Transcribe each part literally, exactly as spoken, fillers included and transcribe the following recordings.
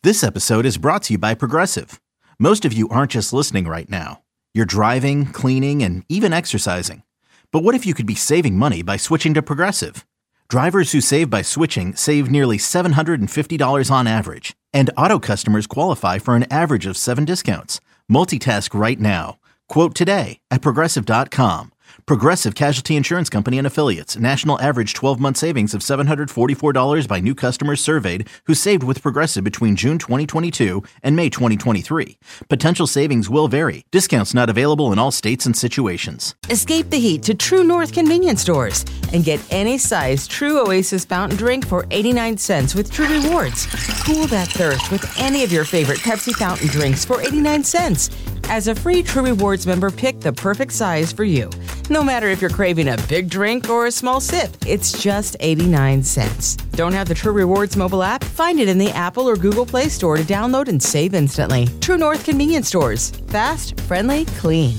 This episode is brought to you by Progressive. Most of you aren't just listening right now. You're driving, cleaning, and even exercising. But what if you could be saving money by switching to Progressive? Drivers who save by switching save nearly seven hundred fifty dollars on average. And auto customers qualify for an average of seven discounts. Multitask right now. Quote today at Progressive dot com. Progressive Casualty Insurance Company and Affiliates. National average twelve-month savings of seven hundred forty-four dollars by new customers surveyed who saved with Progressive between June twenty twenty-two and May twenty twenty-three. Potential savings will vary. Discounts not available in all states and situations. Escape the heat to True North convenience stores and get any size True Oasis fountain drink for eighty-nine cents with True Rewards. Cool that thirst with any of your favorite Pepsi fountain drinks for eighty-nine cents. As a free True Rewards member, pick the perfect size for you. No matter if you're craving a big drink or a small sip, it's just eighty-nine cents. Don't have the True Rewards mobile app? Find it in the Apple or Google Play Store to download and save instantly. True North convenience stores. Fast, friendly, clean.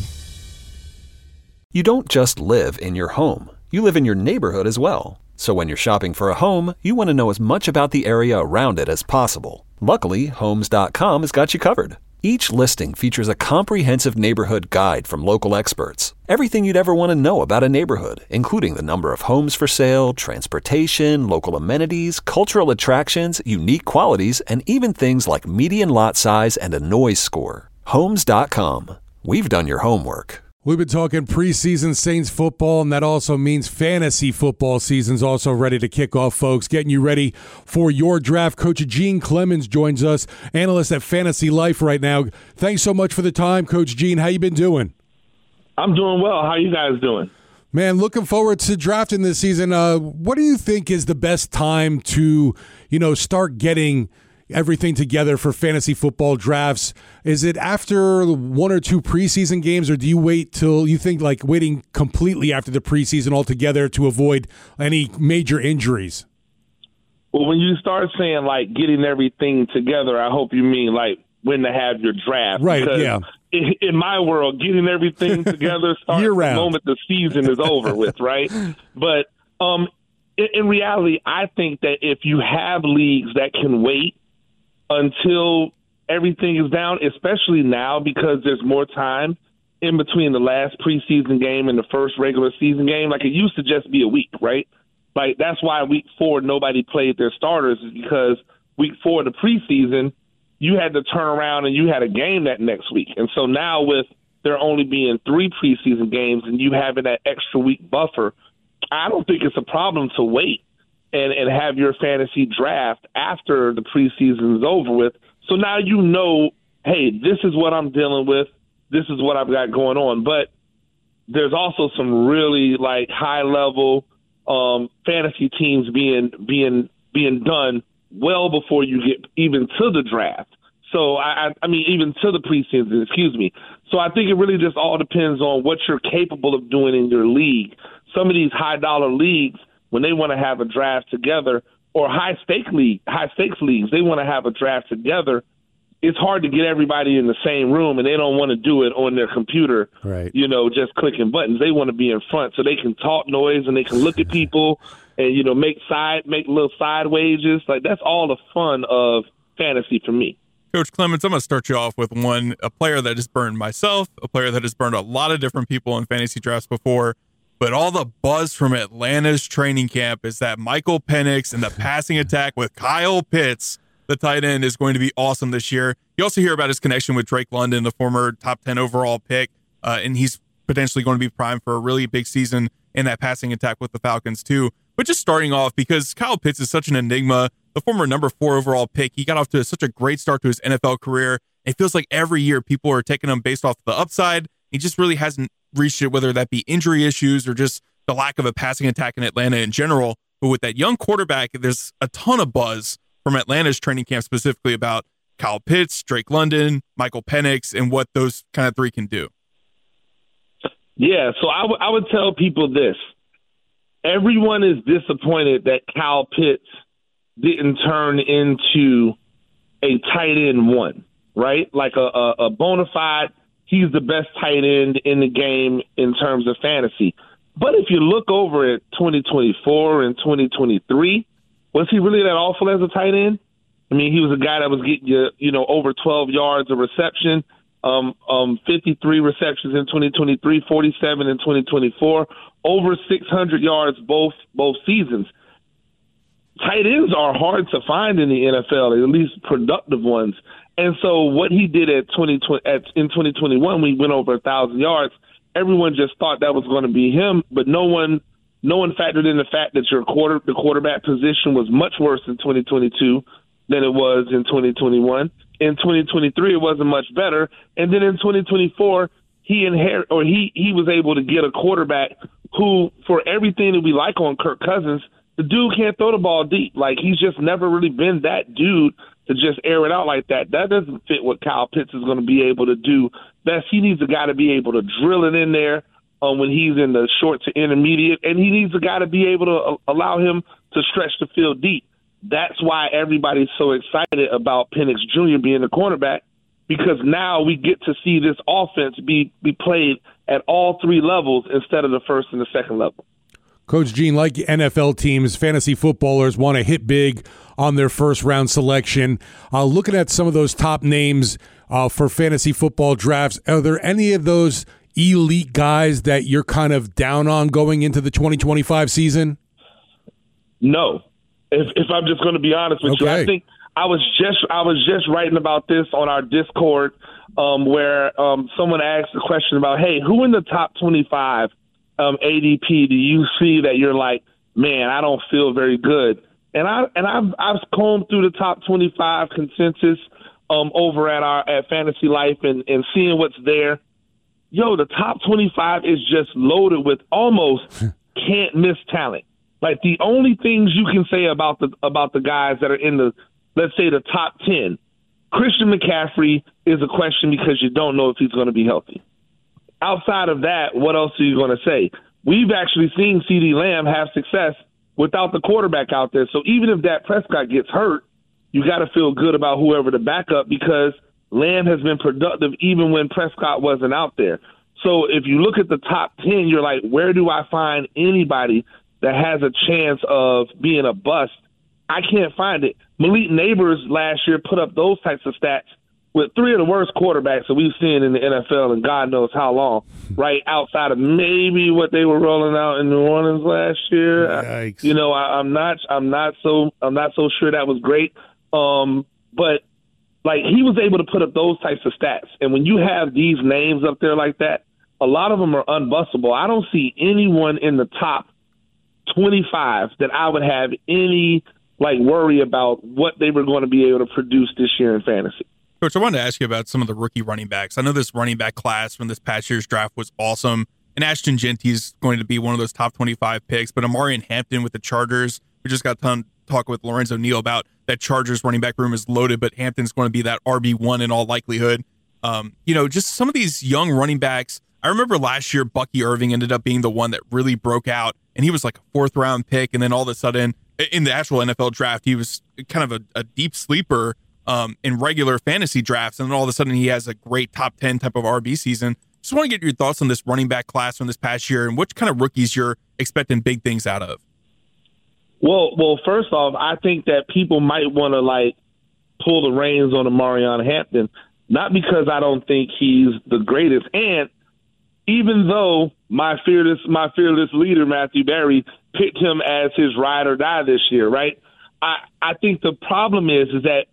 You don't just live in your home. You live in your neighborhood as well. So when you're shopping for a home, you want to know as much about the area around it as possible. Luckily, Homes dot com has got you covered. Each listing features a comprehensive neighborhood guide from local experts. Everything you'd ever want to know about a neighborhood, including the number of homes for sale, transportation, local amenities, cultural attractions, unique qualities, and even things like median lot size and a noise score. Homes dot com. We've done your homework. We've been talking preseason Saints football, and that also means fantasy football season's also ready to kick off, folks. Getting you ready for your draft. Coach Gene Clemens joins us, analyst at Fantasy Life right now. Thanks so much for the time, Coach Gene. How you been doing? I'm doing well. How are you guys doing? Man, looking forward to drafting this season. Uh, what do you think is the best time to, you know, start getting everything together for fantasy football drafts? Is it after one or two preseason games, or do you wait till you think like waiting completely after the preseason altogether to avoid any major injuries? Well, when you start saying like getting everything together, I hope you mean like when to have your draft. Right, because yeah. In, in my world, getting everything together starts the moment the season is over with, right? But um, in, in reality, I think that if you have leagues that can wait until everything is down, especially now because there's more time in between the last preseason game and the first regular season game. Like it used to just be a week, right? Like that's why week four nobody played their starters, is because week four of the preseason you had to turn around and you had a game that next week. And so now with there only being three preseason games and you having that extra week buffer, I don't think it's a problem to wait and, and have your fantasy draft after the preseason is over with. So now you know, hey, this is what I'm dealing with. This is what I've got going on. But there's also some really like high level um, fantasy teams being being being done well before you get even to the draft. So I, I mean, even to the preseason, excuse me. So I think it really just all depends on what you're capable of doing in your league. Some of these high dollar leagues, when they want to have a draft together, or high stake league, high stakes leagues, they want to have a draft together. It's hard to get everybody in the same room, and they don't want to do it on their computer, right? You know, just clicking buttons. They want to be in front so they can talk noise and they can look at people and, you know, make side, make little side wages. Like that's all the fun of fantasy for me. Coach Clemens, I'm going to start you off with one, a player that has burned myself, a player that has burned a lot of different people in fantasy drafts before. But all the buzz from Atlanta's training camp is that Michael Penix and the passing attack with Kyle Pitts, the tight end, is going to be awesome this year. You also hear about his connection with Drake London, the former top ten overall pick, uh, and he's potentially going to be primed for a really big season in that passing attack with the Falcons too. But just starting off, because Kyle Pitts is such an enigma, the former number four overall pick, he got off to such a great start to his N F L career. It feels like every year people are taking him based off the upside. He just really hasn't reached it, whether that be injury issues or just the lack of a passing attack in Atlanta in general. But with that young quarterback, there's a ton of buzz from Atlanta's training camp specifically about Kyle Pitts, Drake London, Michael Penix, and what those kind of three can do. Yeah, so I, w- I would tell people this. Everyone is disappointed that Kyle Pitts didn't turn into a tight end one, right? Like a, a, a bona fide, he's the best tight end in the game in terms of fantasy. But if you look over at twenty twenty-four and twenty twenty-three, was he really that awful as a tight end? I mean, he was a guy that was getting you, you know, over twelve yards of reception, um, um, fifty-three receptions in twenty twenty-three, forty-seven in twenty twenty-four, over six hundred yards both both seasons. Tight ends are hard to find in the N F L, at least productive ones. And so what he did at twenty twenty, at, in twenty twenty-one, we went over one thousand yards. Everyone just thought that was going to be him, but no one no one factored in the fact that your quarter the quarterback position was much worse in twenty twenty-two than it was in twenty twenty-one. In twenty twenty-three, it wasn't much better. And then in twenty twenty-four, he inherit or he he was able to get a quarterback who, for everything that we like on Kirk Cousins, the dude can't throw the ball deep. Like, he's just never really been that dude to just air it out like that. That doesn't fit what Kyle Pitts is going to be able to do best. He needs a guy to be able to drill it in there um, when he's in the short to intermediate, and he needs a guy to be able to uh, allow him to stretch the field deep. That's why everybody's so excited about Penix Junior being the cornerback, because now we get to see this offense be, be played at all three levels instead of the first and the second level. Coach Gene, like N F L teams, fantasy footballers want to hit big on their first-round selection. Uh, looking at some of those top names uh, for fantasy football drafts, are there any of those elite guys that you're kind of down on going into the twenty twenty-five season? No. If, if I'm just going to be honest with okay. you, I think I was just I was just writing about this on our Discord um, where um, someone asked a question about, hey, who in the top twenty-five Um, A D P do you see that you're like, man, I don't feel very good? And I and I've I've combed through the top twenty-five consensus um, over at our at Fantasy Life and, and seeing what's there. Yo, the top twenty-five is just loaded with almost can't miss talent. Like, the only things you can say about the about the guys that are in the, let's say, the top ten, Christian McCaffrey is a question because you don't know if he's going to be healthy. Outside of that, what else are you going to say? We've actually seen CeeDee Lamb have success without the quarterback out there. So even if Dak Prescott gets hurt, you got to feel good about whoever the backup, because Lamb has been productive even when Prescott wasn't out there. So if you look at the top ten, you're like, where do I find anybody that has a chance of being a bust? I can't find it. Malik Neighbors last year put up those types of stats with three of the worst quarterbacks that we've seen in the N F L in God knows how long, right, outside of maybe what they were rolling out in New Orleans last year. Yikes. You know, I, I'm not, I'm not so, I'm not so sure that was great. Um, but like, he was able to put up those types of stats, and when you have these names up there like that, a lot of them are unbustable. I don't see anyone in the top twenty-five that I would have any like worry about what they were going to be able to produce this year in fantasy. Coach, I wanted to ask you about some of the rookie running backs. I know this running back class from this past year's draft was awesome, and Ashton Genty is going to be one of those top twenty-five picks, but Amarian Hampton with the Chargers, we just got to talk with Lorenzo Neal about that Chargers running back room is loaded, but Hampton's going to be that R B one in all likelihood. Um, you know, just some of these young running backs. I remember last year, Bucky Irving ended up being the one that really broke out, and he was like a fourth round pick. And then all of a sudden in the actual N F L draft, he was kind of a, a deep sleeper um, in regular fantasy drafts. And then all of a sudden he has a great top ten type of R B season. Just want to get your thoughts on this running back class from this past year and which kind of rookies you're expecting big things out of. Well, well, first off, I think that people might want to like pull the reins on Amarian Hampton, not because I don't think he's the greatest. And even though my fearless, my fearless leader, Matthew Berry, picked him as his ride or die this year, right? I, I think the problem is, is that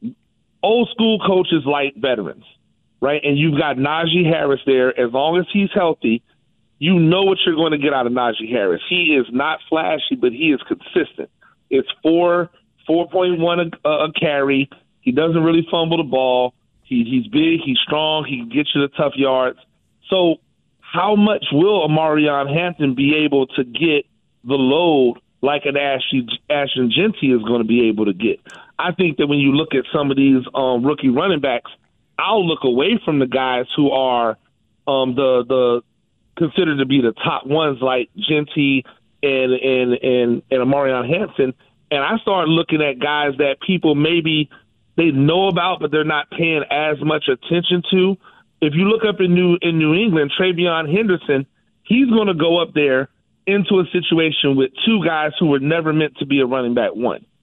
old school coaches like veterans, right? And you've got Najee Harris there. As long as he's healthy, you know what you're going to get out of Najee Harris. He is not flashy, but he is consistent. It's four, four point one a, a carry. He doesn't really fumble the ball. He, he's big. He's strong. He can get you the tough yards. So how much will Amarian Hampton be able to get the load like an Ashton, Ashton Genty is going to be able to get? I think that when you look at some of these um, rookie running backs, I'll look away from the guys who are um, the the considered to be the top ones like Genty and and and, and Amarian Hampton, and I start looking at guys that people maybe they know about but they're not paying as much attention to. If you look up in New in New England, Travion Henderson, he's going to go up there into a situation with two guys who were never meant to be a running back one.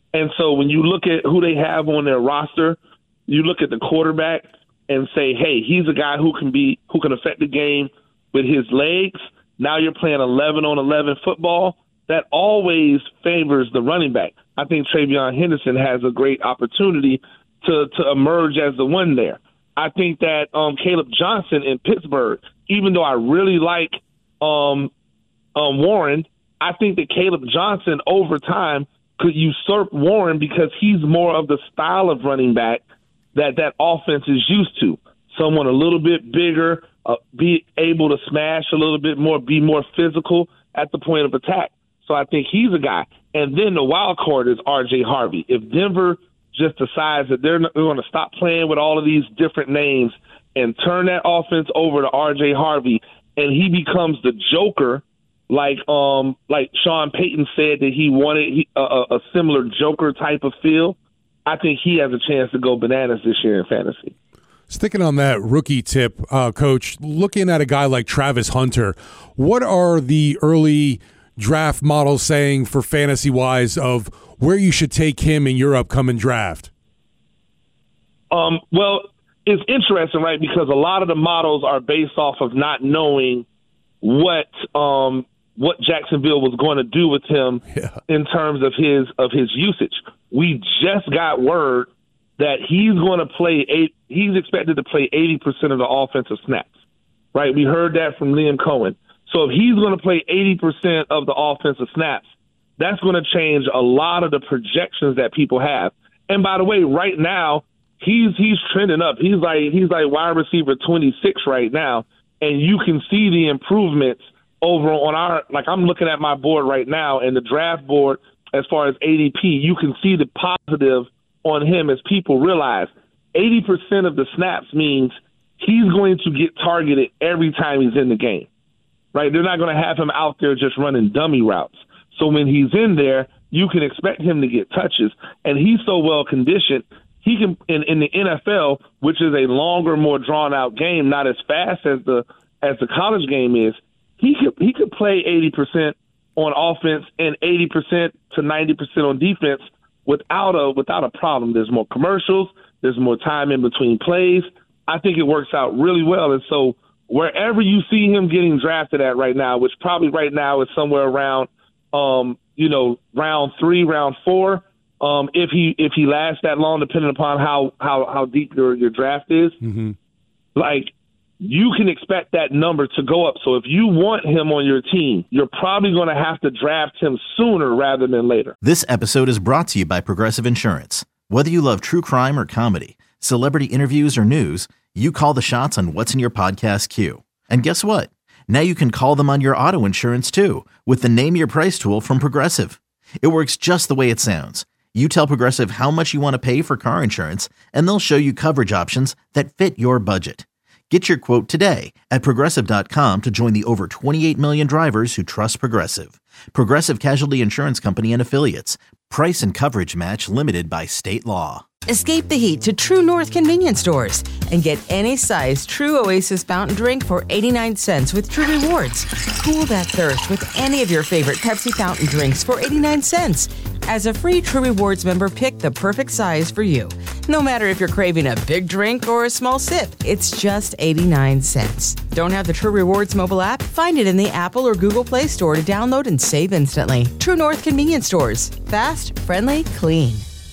And so when you look at who they have on their roster, you look at the quarterback and say, hey, he's a guy who can be who can affect the game with his legs. Now you're playing eleven on eleven football. That always favors the running back. I think TreVeyon Henderson has a great opportunity to, to emerge as the one there. I think that um, Caleb Johnson in Pittsburgh, even though I really like um, um, Warren, I think that Caleb Johnson over time could usurp Warren because he's more of the style of running back that that offense is used to. Someone a little bit bigger, uh, be able to smash a little bit more, be more physical at the point of attack. So I think he's a guy. And then the wild card is R J Harvey. If Denver just decides that they're, they're going to stop playing with all of these different names and turn that offense over to R J Harvey, and he becomes the joker, like um like Sean Payton said that he wanted he, a, a similar joker type of feel, I think he has a chance to go bananas this year in fantasy. Sticking on that rookie tip, uh, Coach, looking at a guy like Travis Hunter, what are the early draft models saying for fantasy-wise of where you should take him in your upcoming draft? Um, well, it's interesting, right, because a lot of the models are based off of not knowing what um, what Jacksonville was going to do with him yeah. in terms of his of his usage. We just got word that he's going to play eight. He's expected to play eighty percent of the offensive snaps, right? We heard that from Liam Cohen. So if he's going to play eighty percent of the offensive snaps, that's going to change a lot of the projections that people have. And by the way, right now, he's he's trending up. He's like he's like wide receiver twenty-six right now, and you can see the improvements over on our, like I'm looking at my board right now, and the draft board as far as A D P, you can see the positive on him as people realize eighty percent of the snaps means he's going to get targeted every time he's in the game. Right? They're not going to have him out there just running dummy routes. So when he's in there, you can expect him to get touches. And he's so well conditioned, he can in, in the N F L, which is a longer, more drawn out game, not as fast as the as the college game is. He could he could play eighty percent on offense and eighty percent to ninety percent on defense without a without a problem. There's more commercials. There's more time in between plays. I think it works out really well. And so wherever you see him getting drafted at right now, which probably right now is somewhere around, um, you know, round three, round four, um, if he if he lasts that long, depending upon how how, how deep your, your draft is, mm-hmm. like you can expect that number to go up. So if you want him on your team, you're probably going to have to draft him sooner rather than later. This episode is brought to you by Progressive Insurance. Whether you love true crime or comedy, celebrity interviews or news, you call the shots on what's in your podcast queue. And guess what? Now you can call them on your auto insurance too with the Name Your Price tool from Progressive. It works just the way it sounds. You tell Progressive how much you want to pay for car insurance, and they'll show you coverage options that fit your budget. Get your quote today at Progressive dot com to join the over twenty-eight million drivers who trust Progressive. Progressive Casualty Insurance Company and Affiliates. Price and coverage match limited by state law. Escape the heat to True North convenience stores and get any size True Oasis fountain drink for eighty-nine cents with True Rewards. Cool that thirst with any of your favorite Pepsi fountain drinks for eighty-nine cents. As a free True Rewards member, pick the perfect size for you. No matter if you're craving a big drink or a small sip, it's just eighty-nine cents. Don't have the True Rewards mobile app? Find it in the Apple or Google Play Store to download and save instantly. True North convenience stores. Fast, friendly, clean.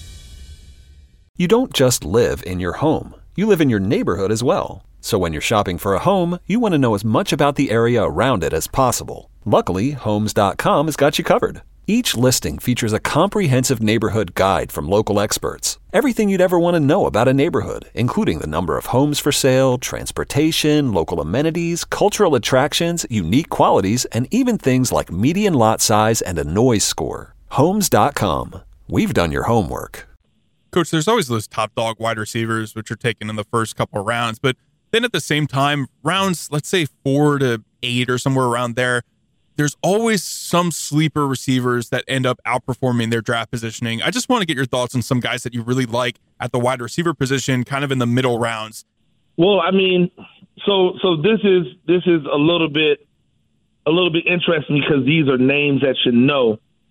You don't just live in your home. You live in your neighborhood as well. So when you're shopping for a home, you want to know as much about the area around it as possible. Luckily, Homes dot com has got you covered. Each listing features a comprehensive neighborhood guide from local experts. Everything you'd ever want to know about a neighborhood, including the number of homes for sale, transportation, local amenities, cultural attractions, unique qualities, and even things like median lot size and a noise score. Homes dot com. We've done your homework. Coach, there's always those top dog wide receivers, which are taken in the first couple of rounds. But then at the same time, rounds, let's say four to eight or somewhere around there, there's always some sleeper receivers that end up outperforming their draft positioning. I just want to get your thoughts on some guys that you really like at the wide receiver position, kind of in the middle rounds. Well, I mean, so so this is this is a little bit a little bit interesting because these are names that you know.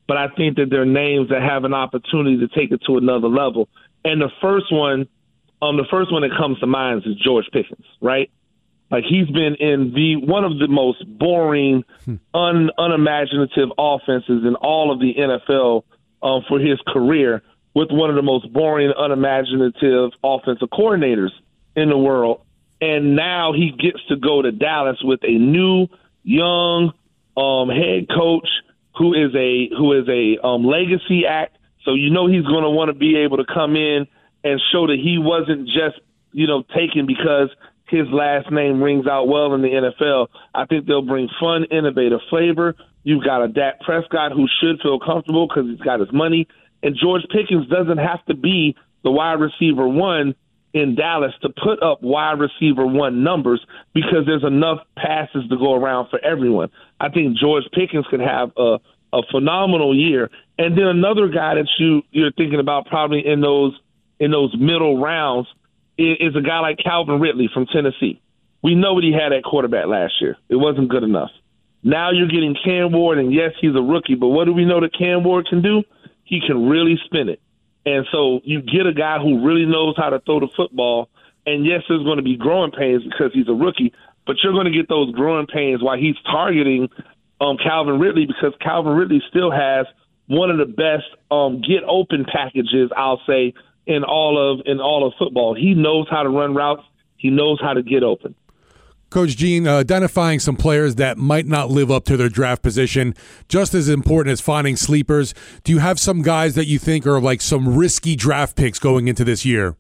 but I think that they're names that have an opportunity to take it to another level. And the first one, um, the first one that comes to mind is George Pickens, right? Like, he's been in the one of the most boring, un, unimaginative offenses in all of the N F L um, for his career, with one of the most boring, unimaginative offensive coordinators in the world. And now he gets to go to Dallas with a new, young um, head coach who is a who is a um, legacy act. So you know he's going to want to be able to come in and show that he wasn't just, you know, taken because his last name rings out well in the N F L. I think they'll bring fun, innovative flavor. You've got a Dak Prescott who should feel comfortable because he's got his money. And George Pickens doesn't have to be the wide receiver one in Dallas to put up wide receiver one numbers, because there's enough passes to go around for everyone. I think George Pickens could have a, a phenomenal year. And then another guy that you, you're thinking about probably in those in those middle rounds is, is a guy like Calvin Ridley from Tennessee. We know what he had at quarterback last year. It wasn't good enough. Now you're getting Cam Ward, and yes, he's a rookie, but what do we know that Cam Ward can do? He can really spin it. And so you get a guy who really knows how to throw the football, and yes, there's going to be growing pains because he's a rookie, but you're going to get those growing pains while he's targeting um, Calvin Ridley, because Calvin Ridley still has one of the best um, get open packages, I'll say, in all of in all of football. He knows how to run routes. He knows how to get open. Coach Gene, uh, identifying some players that might not live up to their draft position, just as important as finding sleepers. Do you have some guys that you think are like some risky draft picks going into this year?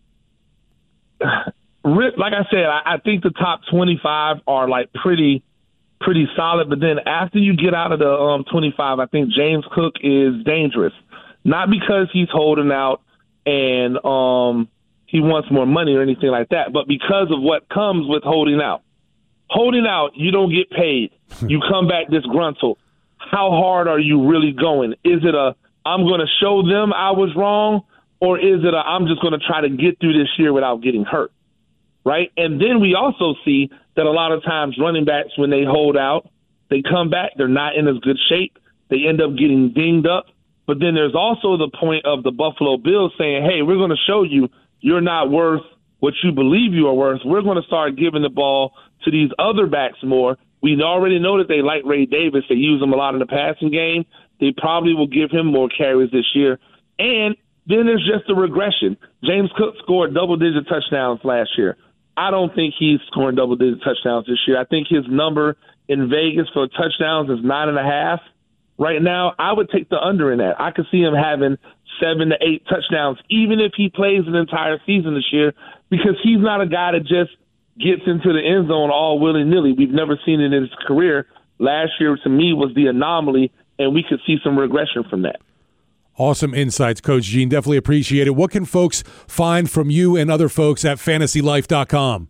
Like I said, I think the top twenty-five are like pretty pretty solid, but then after you get out of the um, twenty-five, I think James Cook is dangerous. Not because he's holding out and um, he wants more money or anything like that, but because of what comes with holding out. Holding out, you don't get paid. You come back disgruntled. How hard are you really going? Is it a, I'm going to show them I was wrong, or is it a, I'm just going to try to get through this year without getting hurt, right? And then we also see that a lot of times running backs, when they hold out, they come back, they're not in as good shape. They end up getting dinged up. But then there's also the point of the Buffalo Bills saying, hey, we're going to show you you're not worth what you believe you are worth. We're going to start giving the ball to these other backs more. We already know that they like Ray Davis. They use him a lot in the passing game. They probably will give him more carries this year. And then there's just a regression. James Cook scored double-digit touchdowns last year. I don't think he's scoring double-digit touchdowns this year. I think his number in Vegas for touchdowns is nine and a half. Right now, I would take the under in that. I could see him having seven to eight touchdowns, even if he plays an entire season this year, because he's not a guy that just gets into the end zone all willy-nilly. We've never seen it in his career. Last year, to me, was the anomaly, and we could see some regression from that. Awesome insights, Coach Gene. Definitely appreciate it. What can folks find from you and other folks at fantasy life dot com?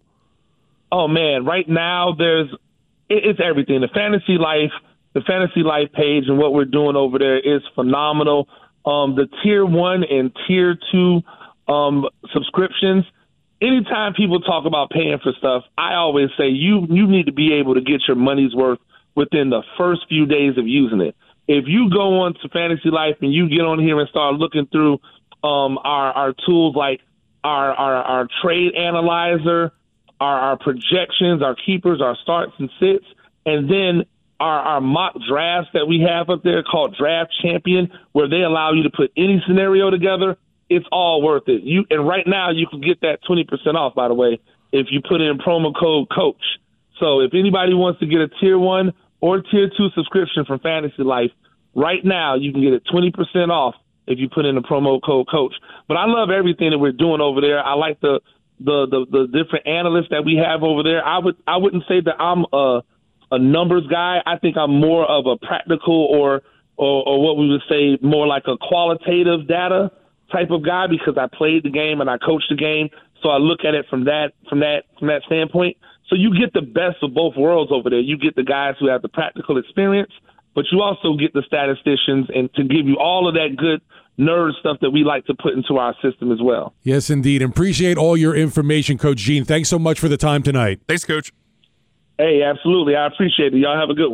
Oh, man, right now there's it, it's everything. The Fantasy Life, the Fantasy Life page and what we're doing over there is phenomenal. Um, the tier one and tier two um, subscriptions, anytime people talk about paying for stuff, I always say you you need to be able to get your money's worth within the first few days of using it. If you go on to Fantasy Life and you get on here and start looking through um, our, our tools like our, our, our trade analyzer, our, our projections, our keepers, our starts and sits, and then our, our mock drafts that we have up there called Draft Champion, where they allow you to put any scenario together, it's all worth it. You and right now you can get that twenty percent off, by the way, if you put in promo code COACH. So if anybody wants to get a tier one or tier two subscription from Fantasy Life, right now you can get it twenty percent off if you put in the promo code COACH. But I love everything that we're doing over there. I like the the the, the different analysts that we have over there. I would I wouldn't say that I'm a a numbers guy. I think I'm more of a practical or or, or what we would say more like a qualitative data type of guy, because I played the game and I coached the game. So I look at it from that from that from that standpoint. So you get the best of both worlds over there. You get the guys who have the practical experience, but you also get the statisticians and to give you all of that good nerd stuff that we like to put into our system as well. Yes, indeed. Appreciate all your information, Coach Gene. Thanks so much for the time tonight. Thanks, Coach. Hey, absolutely. I appreciate it. Y'all have a good one.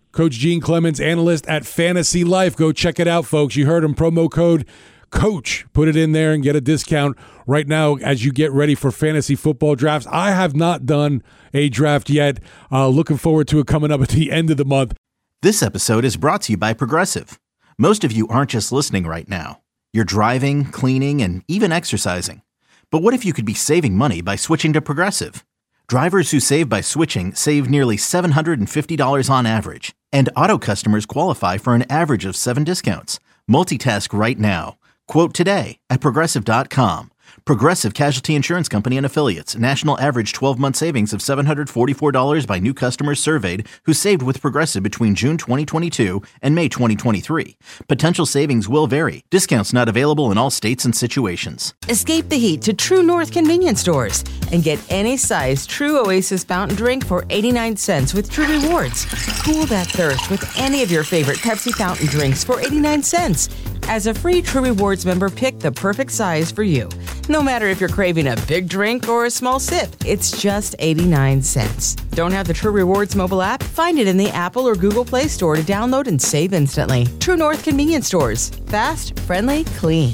Coach Gene Clemens, analyst at Fantasy Life. Go check it out, folks. You heard him. Promo code COACH. Put it in there and get a discount right now as you get ready for fantasy football drafts. I have not done a draft yet. Uh, looking forward to it coming up at the end of the month. This episode is brought to you by Progressive. Most of you aren't just listening right now. You're driving, cleaning, and even exercising. But what if you could be saving money by switching to Progressive? Drivers who save by switching save nearly seven hundred fifty dollars on average. And auto customers qualify for an average of seven discounts. Multitask right now. Quote today at Progressive dot com. Progressive Casualty Insurance Company and Affiliates. National average twelve-month savings of seven hundred forty-four dollars by new customers surveyed who saved with Progressive between June twenty twenty-two and May twenty twenty-three. Potential savings will vary. Discounts not available in all states and situations. Escape the heat to True North convenience stores and get any size True Oasis fountain drink for eighty-nine cents with True Rewards. Cool that thirst with any of your favorite Pepsi fountain drinks for eighty-nine cents. As a free True Rewards member, pick the perfect size for you. No matter if you're craving a big drink or a small sip, it's just eighty-nine cents. Don't have the True Rewards mobile app? Find it in the Apple or Google Play Store to download and save instantly. True North convenience stores. Fast, friendly, clean.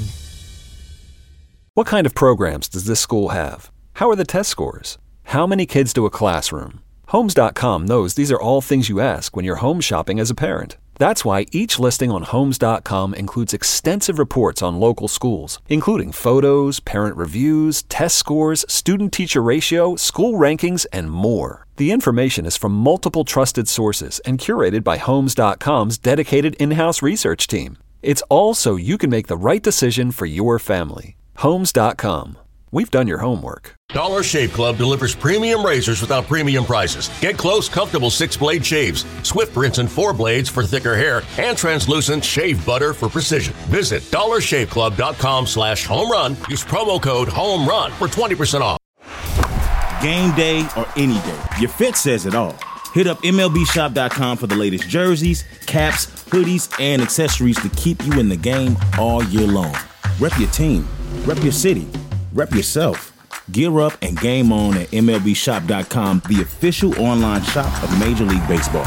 What kind of programs does this school have? How are the test scores? How many kids do a classroom? Homes dot com knows these are all things you ask when you're home shopping as a parent. That's why each listing on Homes dot com includes extensive reports on local schools, including photos, parent reviews, test scores, student-teacher ratio, school rankings, and more. The information is from multiple trusted sources and curated by Homes dot com's dedicated in-house research team. It's all so you can make the right decision for your family. Homes dot com. We've done your homework. Dollar Shave Club delivers premium razors without premium prices. Get close, comfortable six-blade shaves, swift rinse and four blades for thicker hair, and translucent shave butter for precision. Visit dollar shave club dot com slash home run. Use promo code HOMERUN for twenty percent off. Game day or any day, your fit says it all. Hit up M L B shop dot com for the latest jerseys, caps, hoodies, and accessories to keep you in the game all year long. Rep your team, rep your city, rep yourself. Gear up and game on at M L B shop dot com, the official online shop of Major League Baseball.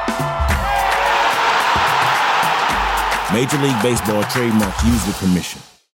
Major League Baseball trademarks used with permission.